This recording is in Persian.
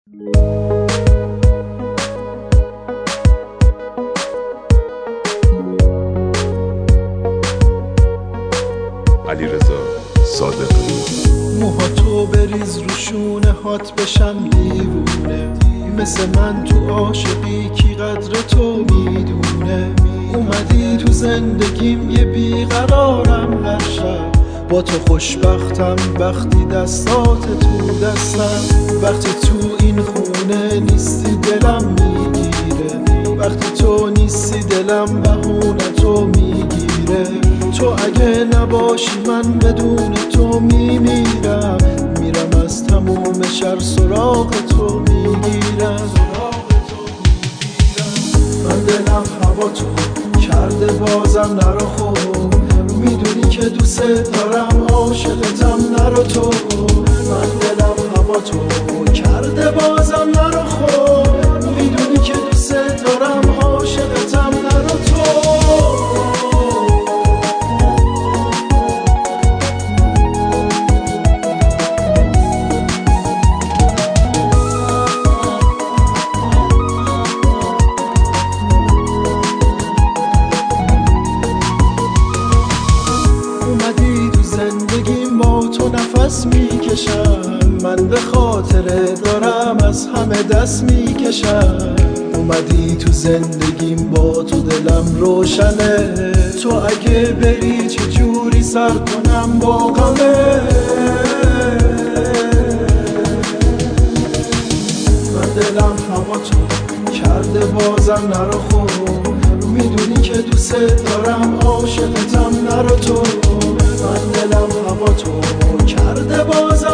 علیرضا صادقی. موهاتو بریز رو شونه هات بشم دیوونه، مثل من تو عاشقی کی قدر تو میدونه. اومدی تو زندگیم یه بیقرارم هر شب، با تو خوشبختم وقتی دستات تو دستم. وقتی تو این خونه نیستی دلم میگیره، وقتی تو نیستی دلم بهونه تو میگیره. تو اگه نباشی من بدون تو میمیرم، میرم از تموم شهر سراغ تو میگیرم. من دلم هوا تو کرده بازم نرو خوب، میدونی که دوست دارم عاشقتم نرو تو. من دلم هوا تو کرده بازم نرو خوب، میدونی که دوست دارم عاشقتم نرو تو. نفس میکشم من به خاطر دارم از همه دست میکشم. اومدی تو زندگیم با تو دلم روشنه، تو اگه بری چجوری سر کنم با غمه. من دلم هوا تو کرده بازم نرو خوب، میدونی که دوست دارم عاشقتم نرو تو. من دلم هوا تو کرده بازم